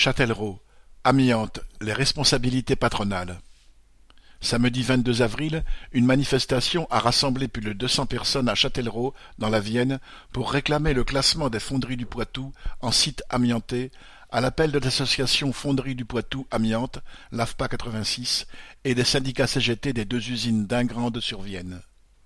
Châtellerault, amiante, les responsabilités patronales. Samedi 22 avril, une manifestation a rassemblé plus de 200 personnes à Châtellerault, dans la Vienne, pour réclamer le classement des fonderies du Poitou en site amianté, à l'appel de l'association Fonderies du Poitou Amiante, l'AFPA 86, et des syndicats CGT des deux usines d'Ingrande sur Vienne.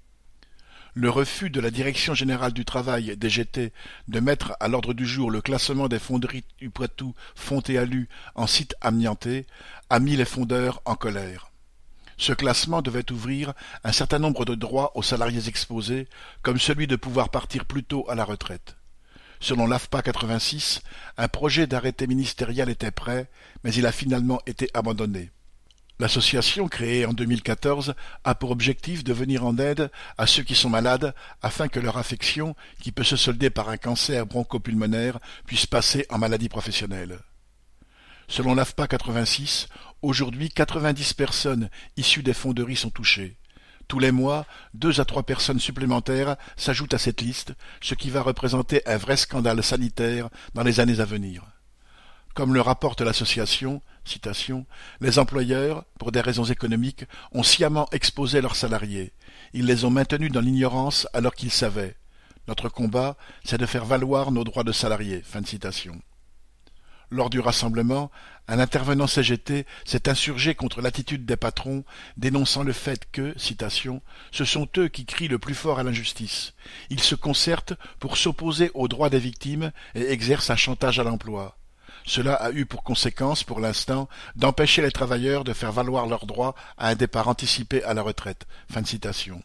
Le refus de la Direction générale du travail (DGT) de mettre à l'ordre du jour le classement des fonderies du Poitou Font et Alu en site amianté a mis les fondeurs en colère. Ce classement devait ouvrir un certain nombre de droits aux salariés exposés, comme celui de pouvoir partir plus tôt à la retraite. Selon l'AFPA 86, un projet d'arrêté ministériel était prêt, mais il a finalement été abandonné. L'association, créée en 2014, a pour objectif de venir en aide à ceux qui sont malades afin que leur affection, qui peut se solder par un cancer bronchopulmonaire, puisse passer en maladie professionnelle. Selon l'AFPA 86, aujourd'hui 90 personnes issues des fonderies sont touchées. Tous les mois, 2 à 3 personnes supplémentaires s'ajoutent à cette liste, ce qui va représenter un vrai scandale sanitaire dans les années à venir. Comme le rapporte l'association, citation, « Les employeurs, pour des raisons économiques, ont sciemment exposé leurs salariés. Ils les ont maintenus dans l'ignorance alors qu'ils savaient. Notre combat, c'est de faire valoir nos droits de salariés. » Fin de citation. Lors du rassemblement, un intervenant CGT s'est insurgé contre l'attitude des patrons, dénonçant le fait que, citation, « ce sont eux qui crient le plus fort à l'injustice. Ils se concertent pour s'opposer aux droits des victimes et exercent un chantage à l'emploi. Cela a eu pour conséquence, pour l'instant, d'empêcher les travailleurs de faire valoir leurs droits à un départ anticipé à la retraite. » Fin de citation.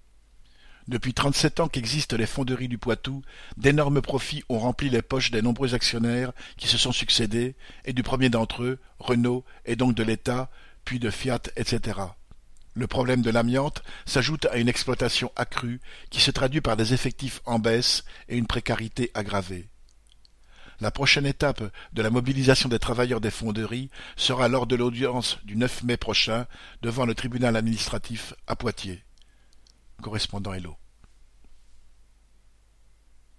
Depuis 37 ans qu'existent les fonderies du Poitou, d'énormes profits ont rempli les poches des nombreux actionnaires qui se sont succédés, et du premier d'entre eux, Renault, et donc de l'État, puis de Fiat, etc. Le problème de l'amiante s'ajoute à une exploitation accrue qui se traduit par des effectifs en baisse et une précarité aggravée. La prochaine étape de la mobilisation des travailleurs des fonderies sera lors de l'audience du 9 mai prochain devant le tribunal administratif à Poitiers. Correspondant Hello.